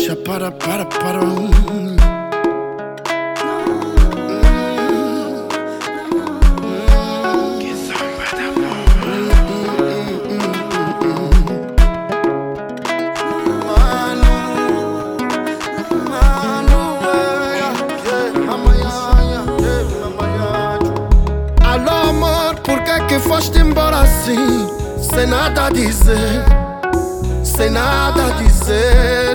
Já para. Alô amor, por que foste embora assim? Sem nada a dizer, sem nada a dizer.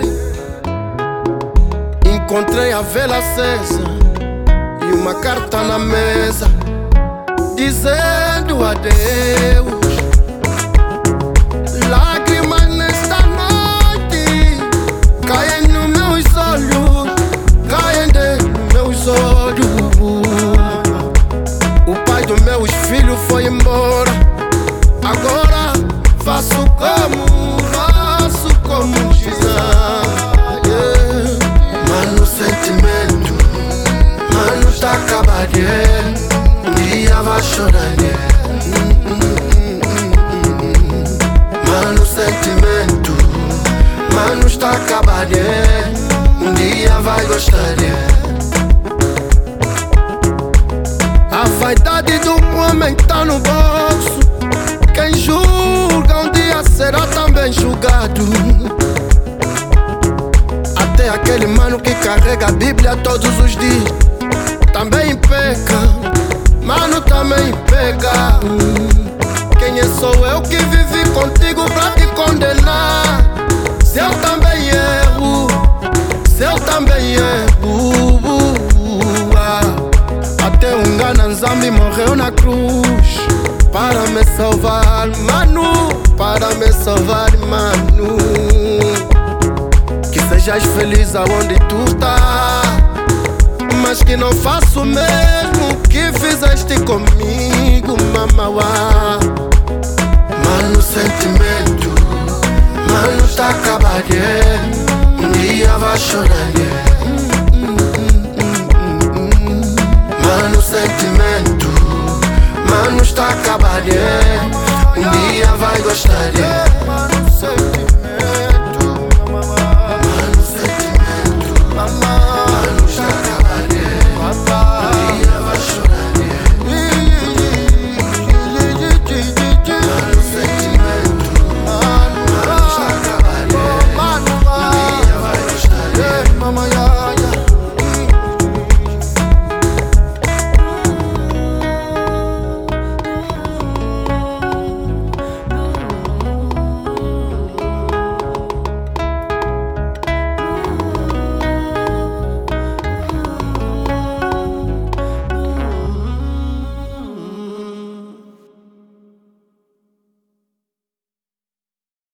Encontrei a vela acesa e uma carta na mesa dizendo adeus. Lágrimas nesta noite caem nos meus olhos, caem nos meus olhos. O pai dos meus filhos foi embora, agora faço como Gisele. Mano, sentimento, mano, tá acabado. Um dia vai chorar. Mano, sentimento, mano, está acabado. Um dia vai gostar. A vaidade do homem tá no bolso. Quem julga um dia será também julgado. Até aquele mano que carrega a Bíblia todos os dias também peca, mano, também pega. Quem é sou eu que vivi contigo pra te condenar? Se eu também erro, se eu também erro. Até um Gananzambi morreu na cruz para me salvar, mano, para me salvar, mano. Que sejas feliz aonde tu tá, mas que não faço o mesmo que fizeste comigo, mamauá. Mano, sentimento, mano, tá acabado. Um dia vai chorar. Mano, sentimento, mano, está acabado. Um dia vai gostar.